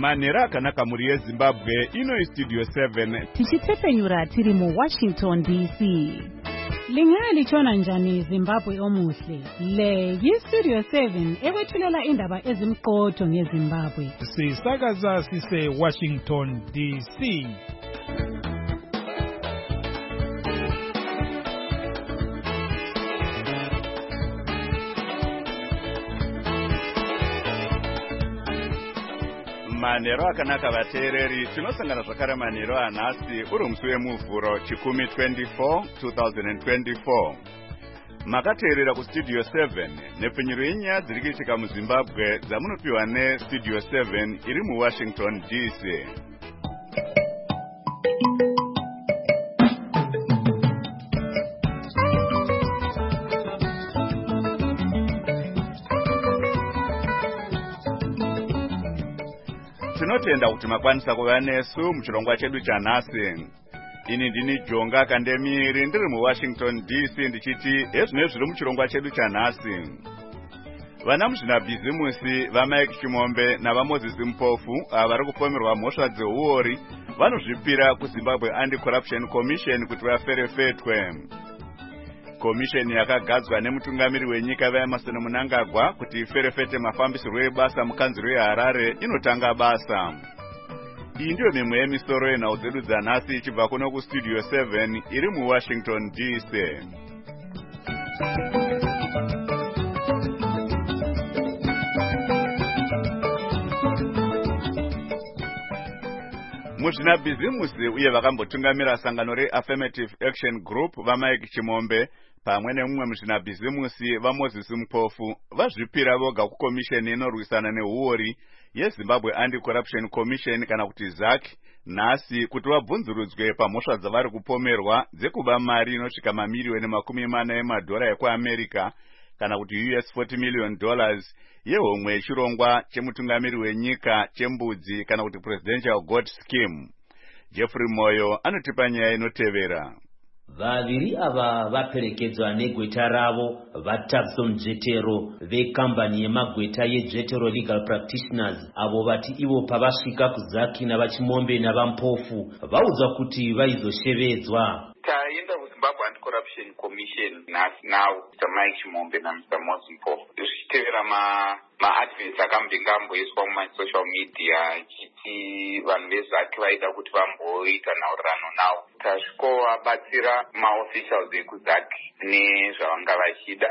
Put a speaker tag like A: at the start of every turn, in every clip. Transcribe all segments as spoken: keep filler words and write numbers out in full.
A: Manera akanaka muri yeZimbabwe ino istudio seven.
B: Tichitephenyura tiri mu Washington D C. Lingalitshona njani Zimbabwe omuhle? Le yistudio seven ekwethulela indaba ezimqotho ngeZimbabwe.
C: Sisakaza sise Washington D C.
A: Manero akanaka vateereri, tinosangana zvakare manero anhasi uri musi wemuvhuro chikumi twenty-four twenty twenty-four. Makateerera kustudio seven nepfenyuro yenyaya dziri kuitika muZimbabwe dzamunopiwa nestudio seven iri muWashington D C. Tinotenda kuti makwanisa kuva nesu muchirongwa chedu chanhasi. Ini ndini Jonga Kandemiri ndiri muWashington D C ndichiti ezvino zviri muchirongwa chedu chanhasi. Vana muzvinabhizimusi vaMike Chimombe navaMoses Mpofu vari kupomerwa mhosva dzeuori vanozvipira kuZimbabwe Anti-Corruption Commission kuti vaferefetwe. Komisheni yakagadzwa nemutungamiri wenyika vaEmerson Mnangagwa kuti iferefete mafambisirwo ebasa mukanzuro yeHarare inotanga basa. Iyi ndiyo mimwe yemisoro yenhau dzedu dzanhasi ichibva kuno kustudio seven iri muWashington D C. Muzvinabhizimusi uye vakambotungamira sangano reAffirmative Action Group vaMike Chimombe pamwe nemumwe muzvinabhizimusi vaMoses Mpofu vazvipira voga kukomisheni inorwisana neuori yeZimbabwe Anti-Corruption Commission kana kuti Z A C nhasi kuti vabvunzurudzwe pamhosva dzavari kupomerwa dzekuba mari inosvika mamiliyoni makumi mana emadhora ekuAmerica kana kuti U S forty million dollars yehomwe yechirongwa chemutungamiri wenyika chembudzi kana kuti Presidential Goat Scheme. Jeffrey Moyo anotipa nyaya inotevera.
D: Vaviri ava vaperekedzwa negweta ravo vaTabson Jetero vekambani yemagweta yeJetero Legal Practitioners avo vati ivo pavasvika kuZaki navaChimombe navaMpofu vaudzwa kuti vaizoshevedzwa.
E: Taenda kuZimbabwe Anti-Corruption Commission nhasi nawo Mister Mike Chimombe naMister Moses Mpofu zvichitevera ma maadvents akambenga amboiswa mumasocial media chiti vanhu veZaki vaida kuti vamboita nhaurirano nawo. Tasvikovabatsira maofficials ekuZaki nezvavanga vachida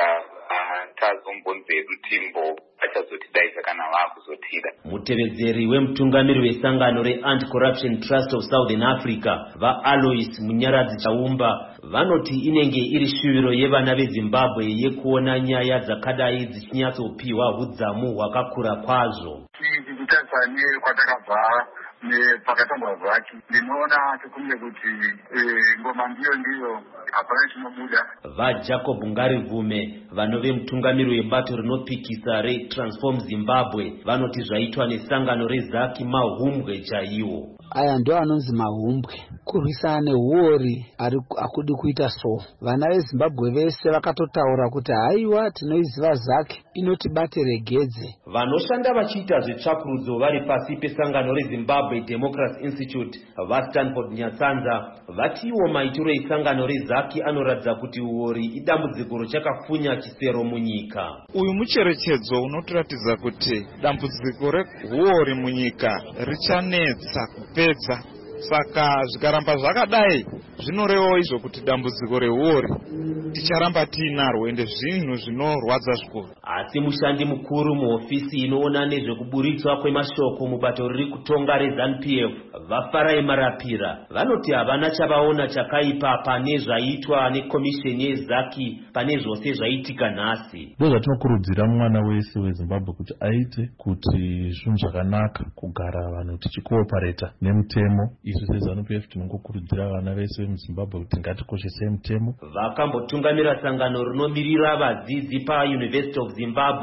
E: tazombonze rutimbo vachazotidaisa kana vaakuzotida.
D: Mutevedzeri wemutungamiri wesangano reAnti-Corruption Trust of Southern Africa vaAlois Munyaradzi Chaumba vanoti inenge iri shuviro yevana veZimbabwe yekuona nyaya dzakadai dzichinyatsopiwa hudzamu hwakakura kwazvo.
F: Tichitarisana kwatakabva nepakatangwa Zaki ndinoona chikumye kuti ngoma ndiyo ndiyo hapana chinobuda.
D: VaJacob Ngarivume vanove mutungamiri webato rinopikisa reTransform Zimbabwe vanoti zvaitwa nesangano reZaki mahumbwe chaiwo.
G: Aya ndo anonzi mahumbwe kurwisana neuori akudi kuita so. Vana veZimbabwe vese vakatotaura kuti haiwa tinoiziva Zaki inotibate regedze.
D: Vanoshanda vachiita zvetsvakurudzo vari pasi pesangano reZimbabwe Democracy Institute vaStanford Nyatsanza vatiwo maitiro esangano reZaki anoratidza kuti uori idambudziko chakafunya chisero munyika.
C: Uyu mucherechedzo unotiratidza kuti dambudziko reuori munyika richanetsa kupedza. Saka zvikaramba zvakadai zvinorevo izvo kuti dambudziko reuori ticharamba tiinarwo ende zvinhu zvinorwadza zvikuru.
D: Asi mushandi mukuru muhofisi inoona nezvekuburitswa kwemashoko mubato riri kutonga reZANU P F vaFarai Marapira vanoti havana chavaona chakaipa pane zvaitwa nekomisheni yeZaki pane zvose zvaitika nhasi.
H: Ndozvatinokurudzira mwana wese weZimbabwe kuti aite kuti zvinhu zvakanaka kugara vanhu tichikoopareta nemutemo. Izvo seZANU P F tinongokurudzira vana vese vemuZimbabwe kuti ngatikoshese mutemo.
D: Vakambotungamira sangano rinomirira vadzidzi paUniversity of Zimbabwe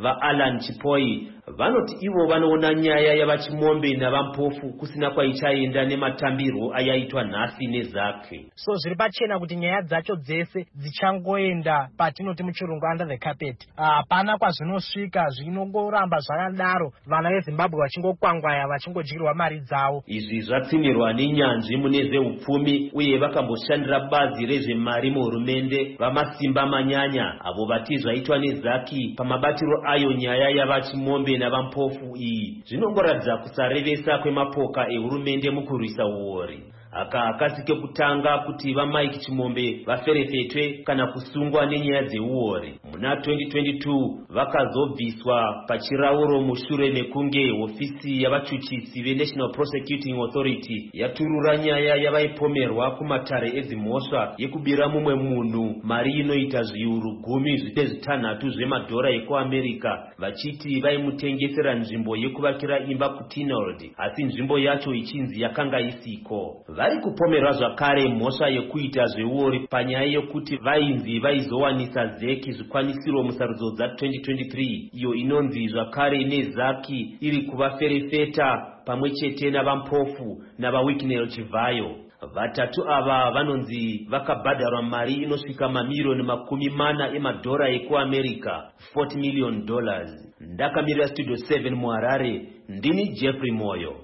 D: vaAlan Chipoi vanoti ivo vanoona nyaya yavachimombe navampofu kusina kwaichaenda nematambirwo ayaitwa nhasi nezake.
I: So zviri pachena kuti nyaya dzacho dzese dzichangoenda patinoti muchirungu under the carpet. Hapana uh, kwazvinosvika zvinongoramba zvakadaro, vana veZimbabwe vachingokwangwaya vachingodyirwa mari dzavo.
D: Izvi zvatsimirwa nenyanzvi mune zveupfumi uye vakamboshandira bazi rezvemari muhurumende vamasimba manyanya avo vati zvaitwa nezaki pamabatiro ayo nyaya yavachimombe navampofu iyi zvinongoratidza kusarevesa kwemapoka ehurumende mukurwisa uori. Aka akasi kekutanga kuti vaMike Chimombe vaferefetwe kana kusungwa nenyaya dzeuori. Muna twenty twenty-two vakazobviswa pachirauro mushure mekunge hofisi yavachuchisi veNational Prosecuting Authority yaturura nyaya yavaipomerwa kumatare ezimhosva yekubira mumwe munhu mari inoita zviuru gumi zvite zvitanhatu zvemadhora ekuAmerica vachiti vaimutengesera nzvimbo yekuvakira imba kuTinold, asi nzvimbo yacho ichinzi yakanga isiko. Vari kupomerwa zvakare mhosva yekuita zveuori panyaya yokuti vainzi vaizowanisa zeki zvikwanisiro musarudzo dza twenty twenty-three iyo inonzi zvakare nezaki iri kuvaferefeta pamwe chete navampofu navaWicknell Chivayo. Vatatu ava vanonzi vakabhadharwa mari inosvika mamiliyoni makumi mana emadhora ekuAmerica, forty million dollars. Ndakamirira Studio seven muHarare, ndini Jeffrey Moyo.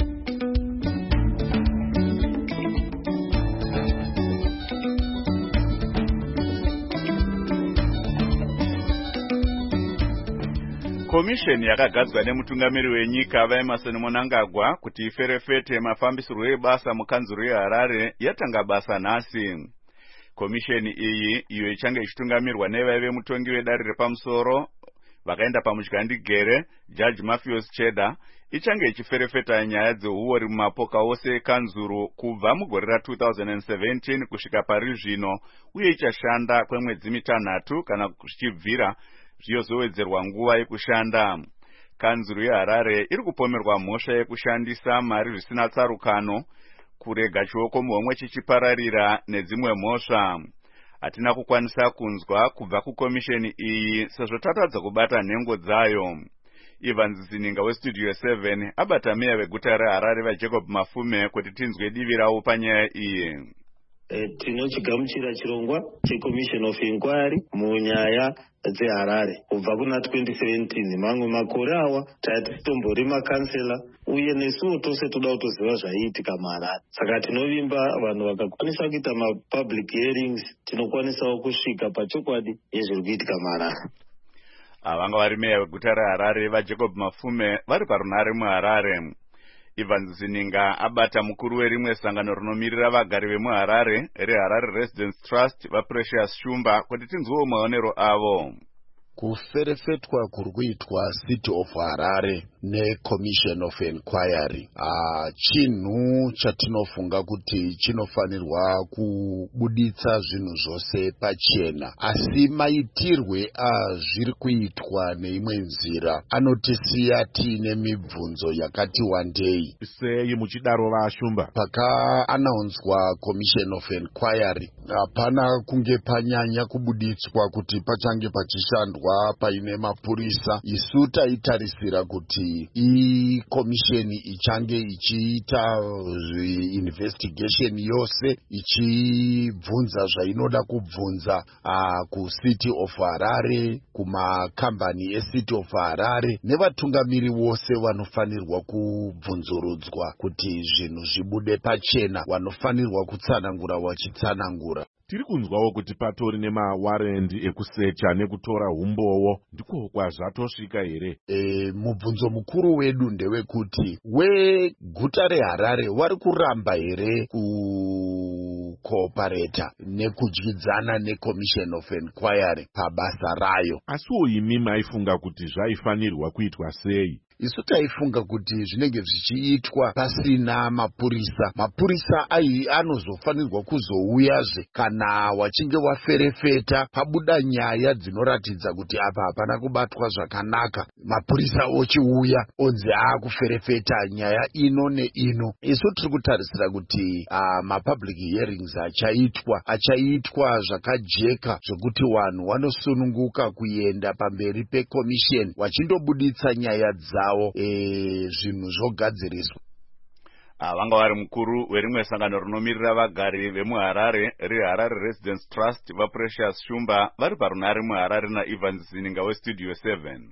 A: Komisheni yakagadzwa nemutungamiri wenyika vaEmmerson Mnangagwa kuti iferefete mafambisirwo ebasa mukanzuro yeHarare yatanga basa nhasi. Komisheni iyi iyo ichange ichitungamirwa nevaive mutongi wedare repamusoro vakaenda pamudyandingere Judge Matthews Cheda ichange ichiferefeta nyaya dzeuori mumapoka ose ekanzuro kubva mugore ra two thousand seventeen kusvika pari zvino uye ichashanda kwemwedzi mitanhatu kana kuchibvira zviyozowedzerwa nguva yekushanda. Kanzuro yeHarare iri kupomerwa mhosva yekushandisa mari zvisina tsarukano, kurega chioko muhomwe chichipararira nedzimwe mhosva. Hatina kukwanisa kunzwa kubva kukomisheni iyi sezvo tatadza kubata nhengo dzayo. Ivan Zininga weStudio seven abata meya veguta reHarare vaJacob Mafume kuti tinzwe divi ravo panyaya iyi.
J: E, tinochigamuchira chirongwa cheCommission of Inquiry munyaya dzeHarare kubva kuna twenty seventeen. Mamwe makore awa tati titombori makansela uye nesuwo tose toda kutoziva zvaiitika muHarare. Saka tinovimba vanhu vakakwanisa kuita mapublic hearings tinokwanisawo kusvika pachokwadi yezviri kuitika muHarare.
A: Avanga vari meya veguta reHarare vaJacob Mafume vari parunhare muHarare. Ivan Zininga abata mukuru werimwe sangano rinomirira vagari vemuHarare reHarare Residence Trust vaPrecious Shumba kuti tinzwewo maonero avo.
K: Kuferefetwa kurikuitwa City of Harare neCommission of Inquiry ah, chinhu chatinofunga kuti chinofanirwa kubuditsa zvinhu zvose pachena, asi maitirwe azviri kuitwa neimwe nzira anotisiya tiine mibvunzo yakati wandei.
L: Sei muchidaro vaShumba?
K: Pakaanaunswa Commission of Inquiry hapana kunge panyanya kubuditswa kuti pachange pachishandwa paine mapurisa. Isu taitarisira kuti i komisheni ichange ichiita investigation yose ichibvunza zvainoda kubvunza uh, kuCity of Harare, kumakambani eCity of Harare nevatungamiri vose vanofanirwa kubvunzurudzwa kuti zvinhu zvibude pachena, vanofanirwa kutsanangura vachitsanangura.
L: Tiri kunzwawo kuti patori nemawarendi ekusecha nekutora humbowo, ndiko kwazvatosvika here?
K: E, mubvunzo mukuru wedu ndewekuti weguta reHarare vari kuramba here kukoopareta nekudyidzana neCommission of Inquiry pabasa rayo?
L: Asiwo imi maifunga kuti zvaifanirwa kuitwa sei?
K: isu taifunga kuti zvinenge zvichiitwa pasina mapurisa. Mapurisa ai anozofanirwa kuzouyazve kana wachinge waferefeta pabuda nyaya dzinoratidza kuti apa hapana kubatwa zvakanaka, mapurisa ochiuya onzi aakuferefeta nyaya ino neino. Isu tiri kutarisira kuti uh, mapublic hearings achaitwa achaitwa zvakajeka zvokuti vanhu vanosununguka kuenda pamberi pekomisheni wachindobuditsa nyaya dzavo e, zvinhu zvogadziriswa.
A: Vanga vari mukuru werimwe sangano rinomirira vagari vemuharare reHarare Residence Trust vaPrecious Shumba vari parunare muHarare naEvans Zininga weStudio seven.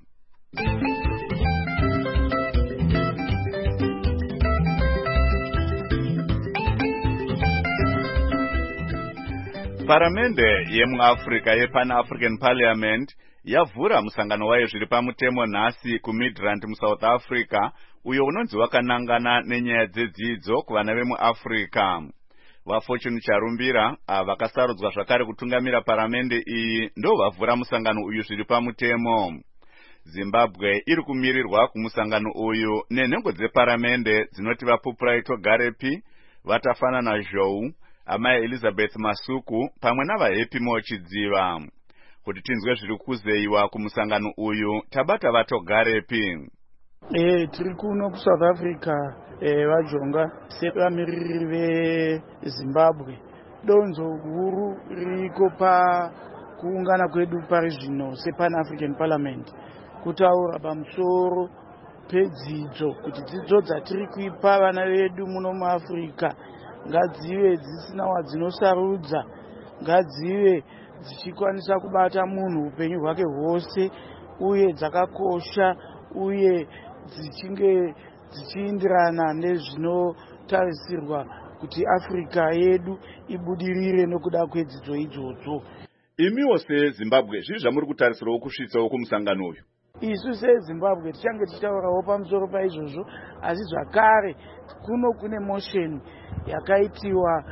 A: Paramende yemuAfrica yePan-African Parliament yavhura musangano wayo zviri pamutemo nhasi kuMidrand muSouth Africa uyo unonzi wakanangana nenyaya dzedzidzo kuvana vemuAfrica. VaFortune Charumbira vakasarudzwa zvakare kutungamira paramende iyi ndo vavhura musangano uyu zviri pamutemo. Zimbabwe iri kumirirwa kumusangano uyu nenhengo dzeparamende dzinoti vaPupuraito Garepi, Vatafanana Zhou, Amai Elizabeth Masuku pamwe navaHappy Mochidziva. Kuti tinzwe zviri kuzeiwa kumusangano uyu tabata Vato Garepi.
M: Eh tiri kuno ku South Africa eh vajonga sevamiriri veZimbabwe. Donzo guru riko pa kuungana kwedu pari zvino sePan African Parliament kutaura pamusoro pedzidzo kuti dzidzo dzatiri kuipa vana vedu muno muAfrica ngadzive dzisina wadzinosarudza, ngadzive dzichikwanisa kubata munhu upenyu hwake hwose uye dzakakosha uye dzichinge dzichiindirana nezvinotarisirwa kuti Africa yedu ibudirire nokuda kwedzidzo idzodzo.
A: Imiwo seZimbabwe zvizvi zvamuri kutarisirawo kusvitsawo kumusangano uyu?
M: Isu seZimbabwe tichange tichitaurawo pamusoro paizvozvo, asi zvakare kuno kune motion yakaitiwa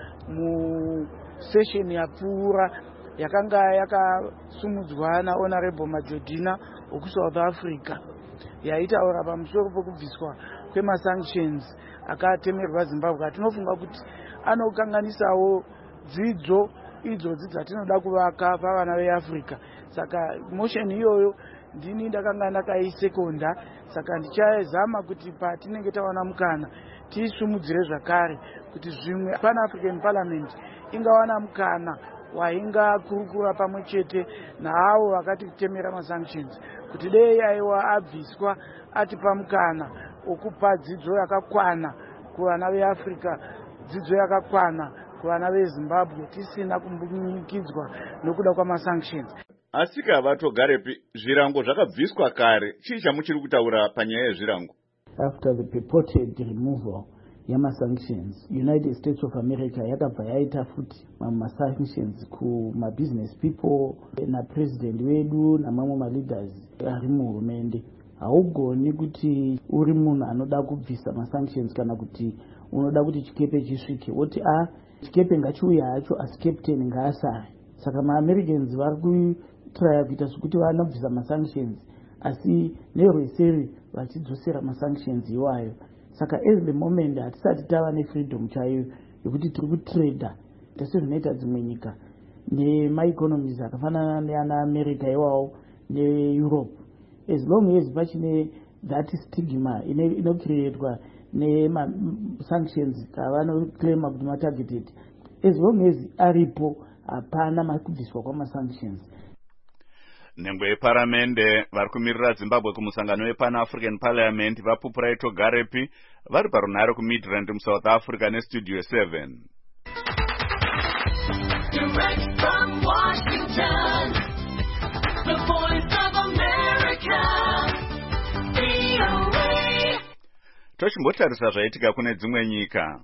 M: musession yapfuura yakanga yakasumudzwa naHonorable Majodina weku South Africa yaitaura pamusoro pokubviswa kwemasanctions akatemerwa Zimbabwe. Atinofunga kuti anokanganisawo dzidzo idzodzi dzatinoda kuvaka pavana veAfrica. Saka motion iyoyo ndini ndakanga ndakaisekonda, saka ndichazama kuti patinenge tawana mukana tisumudzire zvakare kuti zvimwe Pan African Parliament ingawana mukana wainga kurukura pamwe chete naavo vakatitemera masanctions kuti dei aiwa abviswa atipa mukana okupa dzidzo yakakwana kuvana veAfrica, dzidzo yakakwana kuvana veZimbabwe tisina kumbunyikidzwa nokuda kwamasanctions.
A: Asika Vato Garepi, zvirango zvakabviswa kare, chii chamuchiri kutaura panyaya yezvirango?
N: After the purported removal yama sanctions, United States of America yakabva yaita futi mama sanctions ku ma business people na president wedu na mamwe ma leaders ari muhurumende. Haugoni kuti uri munhu anoda kubvisa ma sanctions kana kuti unoda kuti chikepe chisvike woti a chikepe ngachiuya hacho asi captain ngaasare. Saka ma Americans vari kutraya kuita sokuti vanobvisa ma sanctions asi nerweseri vachidzosera ma sanctions iwayo. Saka as the moment hatisati tava nefreedom chaiyo yokuti tiri kutrada sezvinoita dzimwe nyika nemaeconomies akafanana neana America iwawo neEurope. As long as pachine that stigma inocreatwa nema-sanctions kavanoclaima kuti matargeted, as long as aripo hapana makubviswa kwama-sanctions.
A: Nhengo yeparamende vari kumirira Zimbabwe kumusangano wePan African Parliament vaPupuraito Garepi vari parunare kuMidrand muSouth Africa neStudio seven. Direct from Washington, the voice of America, V O A. Tochimbotarisa zvaitika kune dzimwe nyika.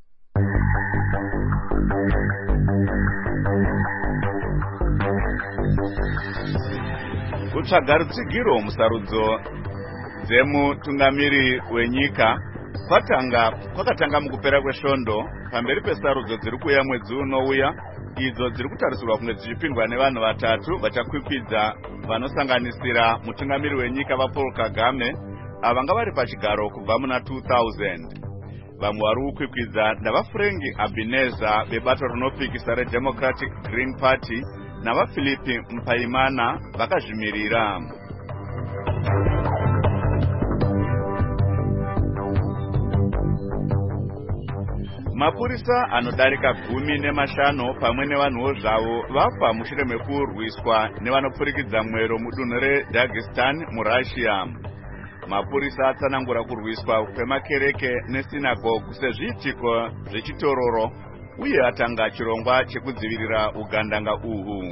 A: Kutsvaga rutsigiro musarudzo dzemutungamiri wenyika kwatanga kwakatanga mukupera kwesvondo pamberi pesarudzo dziri kuuya mwedzi unouya, idzo dziri kutarisirwa kunge dzichipindwa nevanhu vatatu vachakwikwidza vanosanganisira mutungamiri wenyika vaPaul Kagame, avanga vari pachigaro kubva muna two thousand. Vamwe vari kukwikwidza ndavafrengi Abineza vebato rinopikisa reDemocratic Green Party navaphilipi Mpaimana vakazvimirira. Mapurisa anodarika gumi nemashanu pamwe nevanhuwo zvavo vafa mushure mekurwiswa nevanopfurikidza mwero mudunhu reDagestan muRussia. Mapurisa atsanangura kurwiswa kwemakereke nesinagogu sezviitiko zvechitororo uye atanga chirongwa chekudzivirira ugandanga uhu.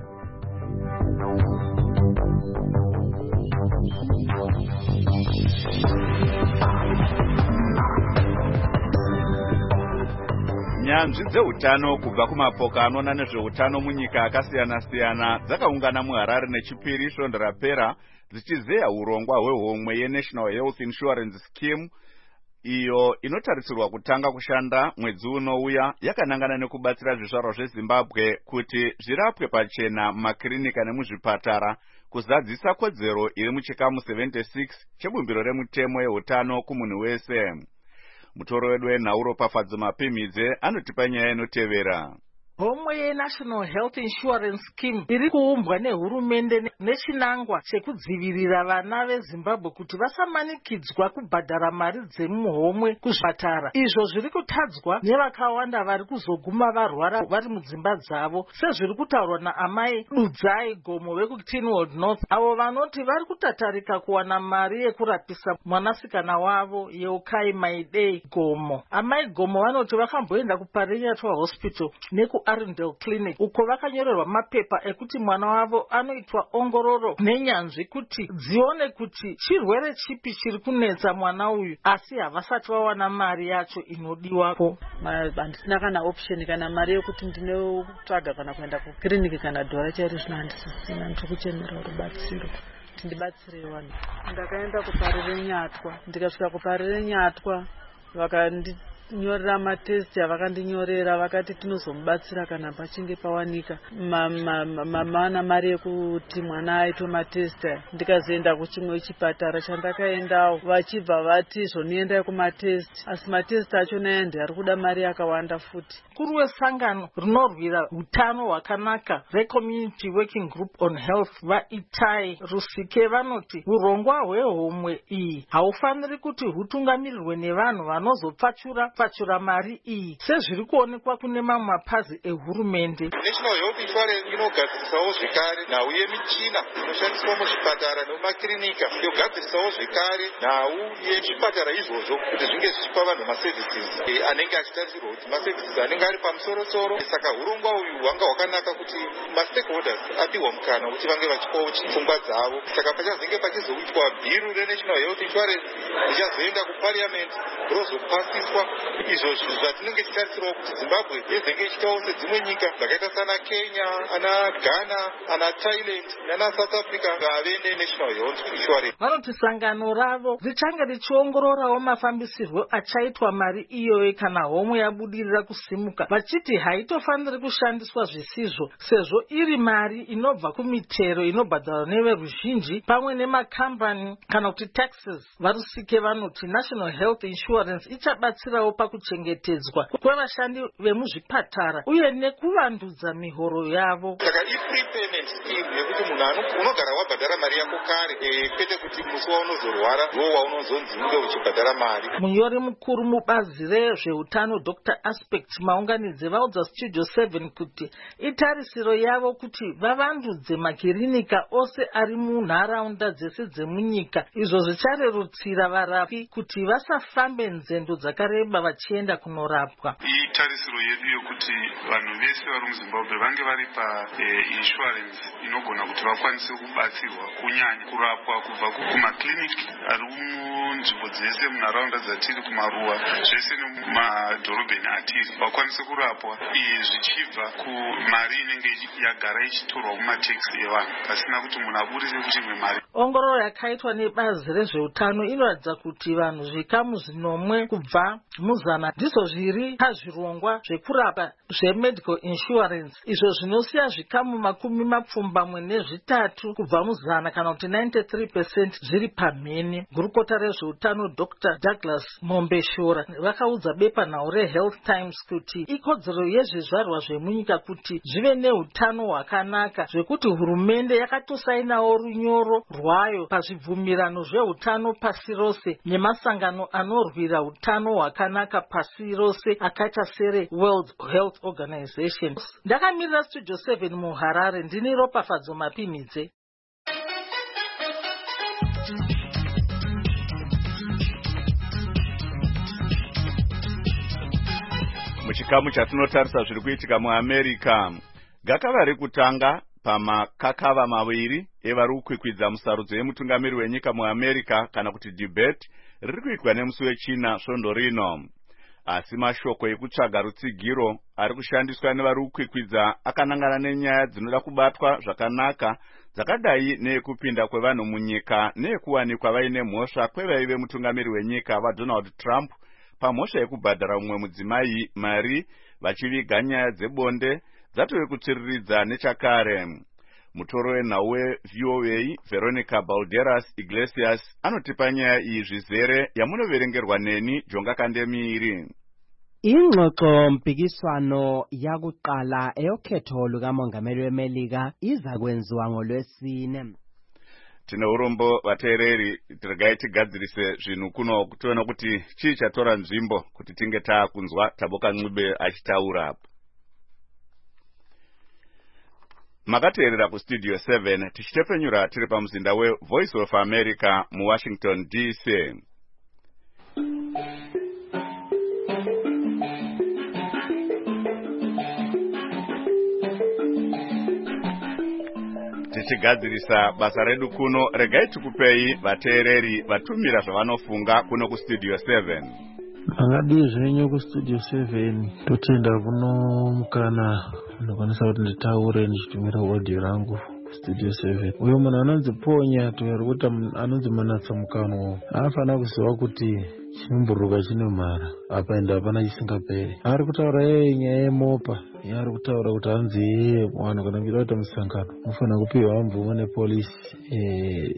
A: Nyanzvi dzeutano kubva kumapoka anoona nezveutano munyika akasiyana-siyana dzakaungana muHarare nechipiri svondo rapera dzichizeya urongwa hwehomwe yeNational Health Insurance Scheme iyo inotarisirwa kutanga kushanda mwedzi unouya, yakanangana nekubatsira zvizvarwa zveZimbabwe kuti zvirapwe pachena mumakirinika nemuzvipatara, kuzadzisa kodzero iri muchikamu seventy-six chebumbiro remutemo yeutano kumunhu wese. Mutoro wedu wenhauro Pafadzo Mapimidze anotipa nyaya inotevera.
O: Homwe yeNational Health Insurance Scheme iri kuumbwa nehurumende nechinangwa chekudzivirira vana veZimbabwe kuti vasamanikidzwa kubhadhara mari dzemuhomwe kuzvipatara. Izvo zviri kutadzwa nevakawanda vari kuzoguma varwara vari mudzimba dzavo, sezviri kutaurwa naamai Dudzai Gomo vekuTinwood North, avo vanoti vari kutatarika kuwana mari yekurapisa mwanasikana wavo Yeukai Maidei Gomo. Amai Gomo vanoti vakamboenda kuParinyatwa Hospital neku Arundel Clinic uko vakanyorerwa mapepa ekuti mwana wavo anoitwa ongororo nenyanzvi kuti dzione kuti chirwere chipi chiri kunetsa mwana uyu, asi havasati vawana mari yacho inodiwapo.
P: Handisina kana option kana mari yekuti ndinotsvaga kana kuenda kukiriniki kana dhora chairi zvino handisisina, ndiri kuchemera rubatsiro kuti ndibatsire vanhu. Ndakaenda kuParire Nyatwa, ndikasvika kuParire Nyatwa vakandi nyorera matesti avakandinyorera, vakati tinozomubatsira kana pachinge pawanika mana mari yekuti mwana aitwe matesti. Ndikazoenda kuchimwe chipatara chandakaendawo, vachibva vati zvoniendai kumatesti, asi matesti achona ende ari kuda mari yakawanda futi.
O: Mukuru wesangano rinorwira utano hwakanaka reCommunity Working Group on Health vaItai Rusike vanoti urongwa hwehomwe iyi haufaniri kuti hutungamirirwe nevanhu vanozopfachura pachura mari iyi sezviri kuonekwa kune mamwe mapazi ehurumende.
Q: National Health Insurance inogadzirisawo zvekare nhau yemichina inoshandiswa muzvipatara nemumakirinika, yogadzirisawo zvekare nhau yezvipatara izvozvo kuti zvinge zvichipa vanhu maservices anenge achitarisirwa kuti maservices anenge ari pamusoro-soro. Saka urongwa uyu hwanga hwakanaka kuti mastakeholders apihwa mukana kuti vange vachipawo pfungwa dzavo. Saka pachazenge pachizoitwa bhiru reNational Health Insurance richazoenda kuParliament rozopasiswa, izvo zvinhu zvatinenge tichitarisirawo kuti Zimbabwe yezenge ichitawo sedzimwe nyika dzakaita sana Kenya, ana Ghana, ana Thailand nana South Africa vave neNational Health Insurance.
O: Vanoti sangano ravo richange richiongororawo mafambisirwo achaitwa mari iyoyo kana homwe yabudirira kusimuka, vachiti haitofaniri kushandiswa zvisizvo sezvo iri mari inobva kumitero inobhadharwa neveruzhinji pamwe nemakambani kana kuti taxes. Varusike vanoti National Health Insurance ichabatsirawo pakuchengetedzwa kwevashandi vemuzvipatara uye nekuvandudza mihoro yavo.
Q: Saka i-prepayment scheme yekuti munhu unogara wabhadhara mari yako kare, kwete kuti musi waunozorwara ndiwo waunozonzi unge uchibhadhara mari.
O: Munyori mukuru mubazi rezveutano Doctor Aspect Maunganidze vaudza Studio seven kuti itarisiro yavo kuti vavandudze makirinika ose ari munharaunda dzese dzemunyika, izvo zvicharerutsira varapi kuti vasafambe nzendo dzakareba vachienda kunorapwa.
R: Itarisiro yedu yokuti vanhu vese vari muZimbabwe vange vari pa-insurance inogona kuti vakwanise kubatsirwa kunyanya kurapwa kubva kumakliniki ari munzvimbo dzese munharaunda dzatiri, kumaruwa zvese nemumadhorobheni atiri, vakwanise kurapwa iyi zvichibva kumari inenge yagara ichitorwa kumateksi evanhu pasina kuti munhu aburise kuchimwe mari.
O: Ongororo yakaitwa nebazi rezveutano inoratidza kuti vanhu zvikamu zvinomwe kubva mu muzana ndizvo zviri pazvirongwa zvekurapa zvemedical insurance, izvo zvinosiya zvikamu makumi mapfumbamwe nezvitatu kubva muzana kana kuti ninety-three percent zviri pamhene. Gurukota rezveutano Doctor Douglas Mombeshora vakaudza bepanhau reHealth Times kuti ikodzero yezvizvarwa zvemunyika kuti zvive neutano hwakanaka, zvekuti hurumende yakatosainawo runyoro rwayo pazvibvumirano zveutano pasi rose nemasangano anorwira utano hwakanaka pasi rose akaita sere World Health Organization. Ndakamirira Studio seven muHarare, ndini Ropafadzo Mapimidze.
A: Muchikamu chatinotarisa zviri kuitika muAmerica, gakava rekutanga pamakakava maviri evari kukwikwidza musarudzo yemutungamiri wenyika muAmerica kana kuti debate riri kuitwa nemusi wechina svondo rino. Asi mashoko ekutsvaga rutsigiro ari kushandiswa nevari kukwikwidza akanangana nenyaya dzinoda kubatwa zvakanaka dzakadai neekupinda kwevanhu munyika neekuwanikwa vaine mhosva kwevaive mutungamiri wenyika vaDonald Trump pamhosva yekubhadhara mumwe mudzimai mari vachiviga nyaya dzebonde dzatove kutsviriridza nechakare. Mutoro wenhau weV O A Veronica Balderas Iglesias anotipa nyaya iyi zvizere yamunoverengerwa neni Jonga Kandemiri.
S: Ingxoxo mpikiswano yakuqala eyokhetho lukamongameli weMelika iza kwenziwa ngoLwesine.
A: Tine urombo vateereri, tiregai tigadzirise zvinhu kuno kutiona kuti chii chatora nzvimbo kuti tinge taakunzwa Taboka Ncube achitaura apa. Makateerera kuStudio seven tichitepenyura tiri pamuzinda weVoice of America muWashington D C. Tichigadzirisa basa redu kuno, regai tikupei vateereri vatumira zvavanofunga kuno kuStudio seven.
T: Angadi zvenyu kuStudio seven totenda kuno mukana ndokwanisa kuti nditaure ndichitumira audio rangu kuStudio seven. Uyo munhu anonzi Ponya toyari kuti anonzi Manatsa Mukano afana kuziva kuti chimburuka chine mara apa enda hapana chisingaperi. Ari kutaura yeye nyaya yemopa, yari kutaura kuti hanzi yeye mwana kana mchida kuita musangano mufana kupiwa mvumo nepolisi e,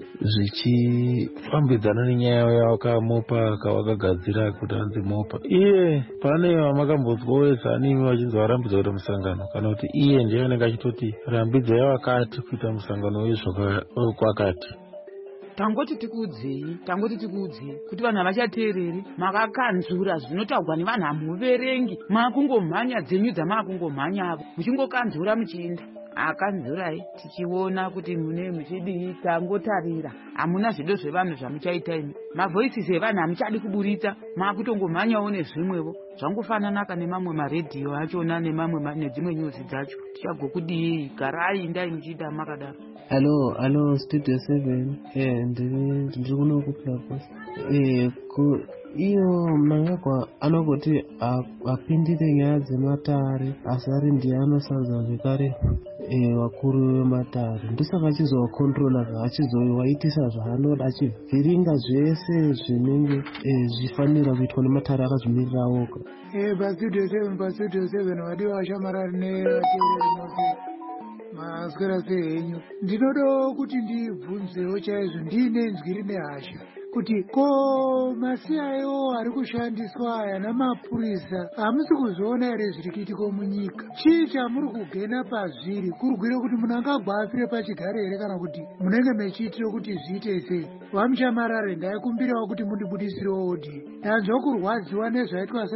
T: zvichifambidzana nenyaya yavo kamopa kawakagadzira kuti hanzi mopa. Iye pane vamakambodzwa wezanimi vachinzi varambidza kuita musangano kana kuti iye ndiye anenge achitoti rambidzai vakati kuita musangano wezvo kwakati.
U: Tangoti tikudzei, tangoti tikudzei kuti vanhu havachateereri, makakanzura zvinotaurwa nevanhu hamuverengi, makungomhanya dzenyu dzamakungomhanya avo muchingokanzura muchienda. Akanzurai tichiona kuti mune muchidii, tangotarira hamuna zvido zvevanhu zvamuchaita imi. Mavoices evanhu hamuchadi kuburitsa, makutongomhanyawo nezvimwewo zvangofananaka nemamwe maredhiyo achona nemamwe nedzimwe nyuzi dzacho. Tichagokudii, garai ndai muchiita makadaro.
V: Hello, hello Studio seven. Eh, ndiri kuno kuPlapos. Eh, ku iyo mnangagwa anogoti apindire nyaya dzematare asi ari ndiye anosadza zvekare vakuru vematare. Ndosaka achizovakontrola achizovaitisa zvaanoda achivhiringa zvese zvinenge zvifanira kuitwa nematare akazvimirira oga.
W: paStudio seven paStudio seven vadiwa vashamarari nevateereri maswera sei henyu. Ndinoda kuti ndibvunzewo chaizvo ndiine nzwi rine hasha kuti ko masiyayo ari kushandiswa aya namapurisa hamusi kuzoona here zviri kuitika munyika? Chii chamuri kugena pazviri? Kurugwire kuti munhu angagwa afire pachigare here kana kuti munenge mechiitire kuti zviite sei? Vamushamarare ndaikumbirawo kuti mundibudisirewo odhi. Ndanzwa kurwadziwa nezvaitwa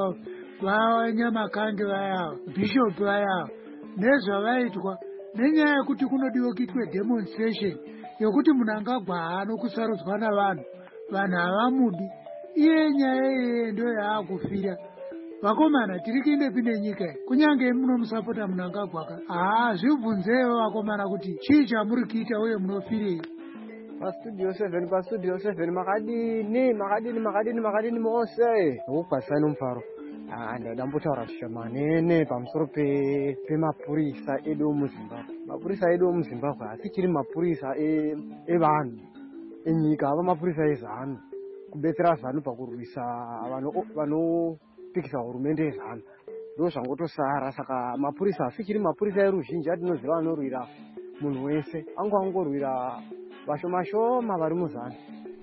W: vanyamakange vayava bhishopu vayava nezvavaitwa nenyaya yekuti kunodiwa kuitwe demonstration yokuti munhu angagwa haano kusarudzwa navanhu, vanhu havamudi. Iye nyaya yeye ndo yaakufira. Vakomana tiri kuinde pine nyika iyi, kunyange munomusapota munhu angagwaka. Haa, zvibvunzewo vakomana kuti chii chamuri kuita uye munofirei?
X: paStudio seven paStudio seven makadini makadini makadini makadini mose ukupasai nomufaro. Ndada mbotaura zvishomanene pamusoro pemapurisa edu muZimbabwe. Mapurisa edu muZimbabwe hasichiri mapurisa evanhu enyika, ava mapurisa ezano. kubetsera zanu pakurwisa vanopikisa hurumende yezanu. Ndo zvangotosara. Saka mapurisa afichiri mapurisa eruzhinji atinoziva anorwira munhu wese, angu angorwira vashoma shoma vari muzanu.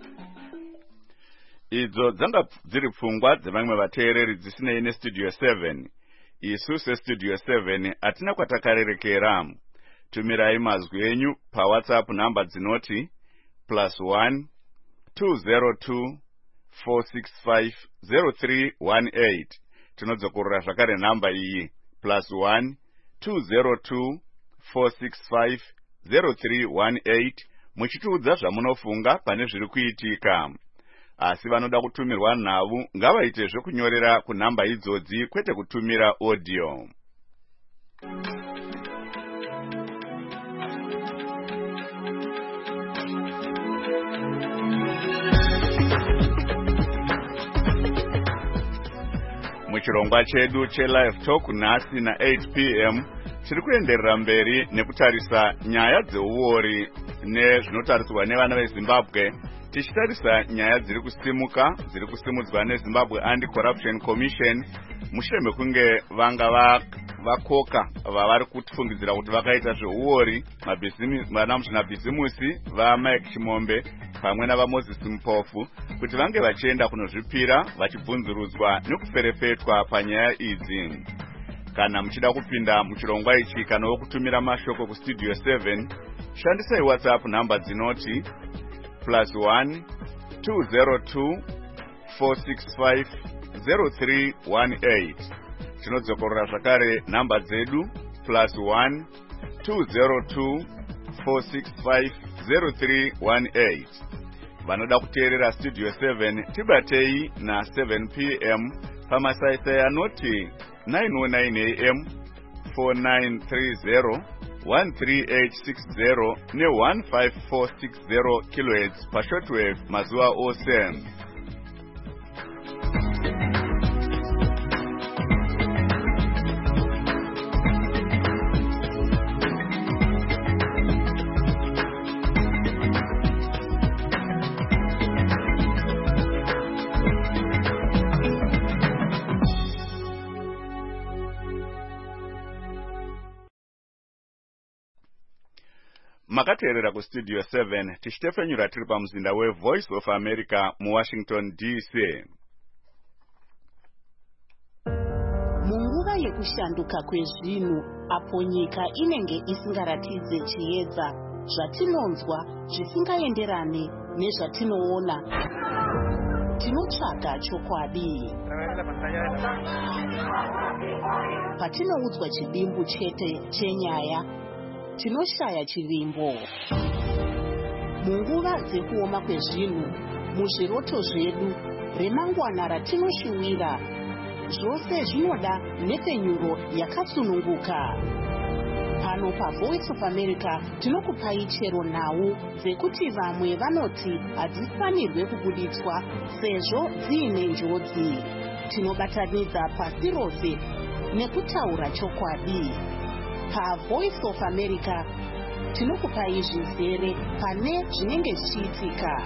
A: Idzo dzanga dziri pfungwa dzevamwe vateereri dzisinei nestudio seven. Isu sestudio seven atina kwatakarerekera. Tumirai mazwi enyu pa WhatsApp namba dzinoti plus one two zero two four six five zero three one eight. Tinodzokorera zvakare namba iyi plus one two zero two four six five zero three one eight muchitiudza zvamunofunga pane zviri kuitika. Asi vanoda kutumirwa nhau ngavaite zvekunyorera kunamba idzodzi kwete kutumira audio. Muchirongwa chedu che live talk nhasi na eight p m tiri kuenderera mberi nekutarisa nyaya dzeuori nezvinotariswa nevana veZimbabwe, tichitarisa nyaya dziri kusimuka dziri kusimudzwa neZimbabwe Anti-Corruption Commission mushure mekunge vanga vakoka vavari kutifungidzira kuti vakaita zveuori vana muzvinabhizimusi vaMike Chimombe pamwe navaMoses Mpofu kuti vange vachienda kunozvipira vachibvunzurudzwa nekuferefetwa panyaya idzi. Kana muchida kupinda muchirongwa ichi kana wokutumira mashoko kustudio seven, shandisai WhatsApp namba dzinoti plus one two zero two four six five zero three one eight. Tinodzokorera zvakare namba dzedu plus one two zero two four six five zero three one eight. Vanoda kuteerera studio seven tibatei na seven p m pamasaisai anoti nine oh nine a m four nine three zero one three eight six zero ne one five four six zero kilohertz pa shortwave mazuva ose. Makateerera ku studio seven tichitefenyura tiri pamuzinda we Voice of America mu Washington D C.
B: Munguva yekushanduka kwezvinhu apo nyika inenge isingaratidze chiedza, zvatinonzwa zvisingaenderane nezvatinoona, tinotsvaga chokwadi. Patinoudzwa chidimbu chete chenyaya, tinoshaya chivimbo. Munguva dzekuoma kwezvinhu, muzviroto zvedu remangwana ratinoshuwira, zvose zvinoda nhepfenyuro yakatsununguka. Pano pa Voice of America tinokupai chero nhau dzekuti vamwe vanoti hadzifanirwe kubuditswa sezvo dziine njodzi. Tinobatanidza pasi rose nekutaura chokwadi. Pa Voice of America tinokupai zvizere pane zvinenge zvichiitika.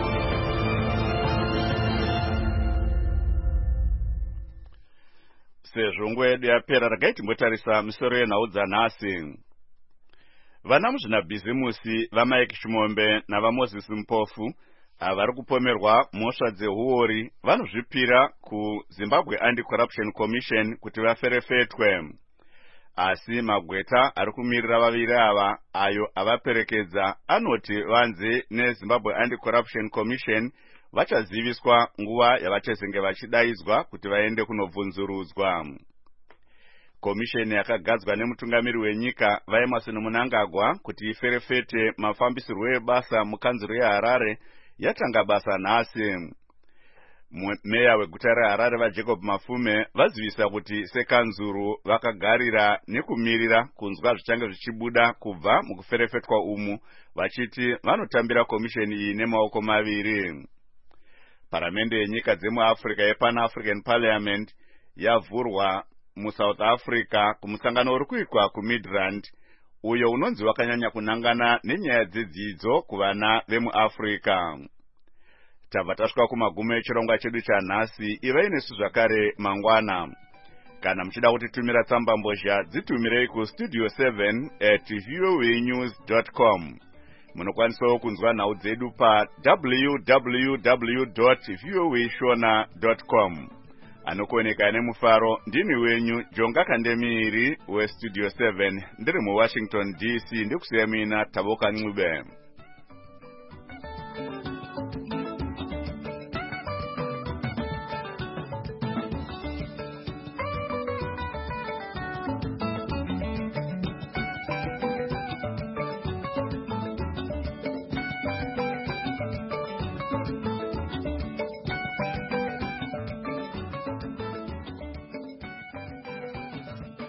A: Sezvo nguva yedu yapera, regai timbotarisa misoro yenhau dzanhasi. Vana muzvinabhizimusi vaMike Chimombe navaMoses Mpofu vari kupomerwa mhosva dzeuori vanozvipira kuZimbabwe Anti-Corruption Commission kuti vaferefetwe. Asi magweta ari kumirira vaviri ava ayo avaperekedza anoti vanze neZimbabwe Anti-Corruption Commission vachaziviswa nguva yavachazenge vachidaidzwa kuti vaende kunobvunzurudzwa. Komisheni yakagadzwa nemutungamiri wenyika vaEmmerson Mnangagwa kuti iferefete mafambisirwo ebasa mukanzuro yeHarare yatanga basa nhasi. Meya weguta reHarare vaJacob Mafume vazivisa kuti sekanzuru vakagarira nekumirira kunzwa zvichange zvichibuda kubva mukuferefetwa umu, vachiti vanotambira komisheni iyi nemaoko maviri. Paramende yenyika dzemuAfrica yePan-African Parliament yavhurwa muSouth Africa kumusangano uri kuitwa kuMidrand, uyo unonzi wakanyanya kunangana nenyaya dzedzidzo kuvana vemuAfrica. tabva tasvika kumagumo echirongwa chedu chanhasi. Ivai nesu zvakare mangwana. Kana muchida kutitumira tsamba mbozha, dzitumirei ku studio seven at voanews dot com. Munokwanisawo kunzwa nhau dzedu pa w w w dot voa shona dot com. Anokuoneka nemufaro ndini wenyu Jonga Kandemiri westudio seven ndiri muWashington D C ndikusiya mina Taboka Ncube.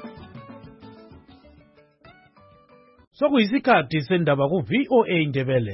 C: Sokuyisikhathi sendaba ku V O A Ndebele.